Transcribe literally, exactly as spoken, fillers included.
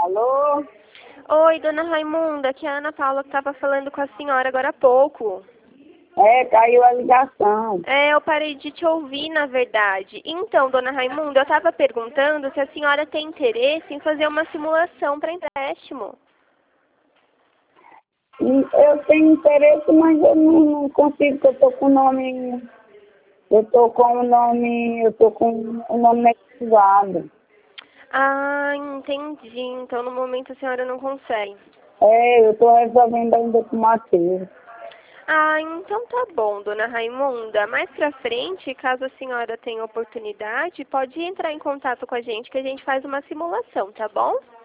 Alô? Oi, dona Raimunda, aqui é a Ana Paula que estava falando com a senhora agora há pouco. É, caiu a ligação. É, eu parei de te ouvir, na verdade. Então, dona Raimunda, eu estava perguntando se a senhora tem interesse em fazer uma simulação para empréstimo. E Eu tenho interesse, mas eu não, não consigo, porque eu tô com o nome. Eu tô com o nome. Eu tô com o nome negativado. Ah, entendi. Então, no momento a senhora não consegue. É, eu tô resolvendo ainda com o Matheus. Ah, então tá bom, dona Raimunda. Mais pra frente, caso a senhora tenha oportunidade, pode entrar em contato com a gente que a gente faz uma simulação, tá bom?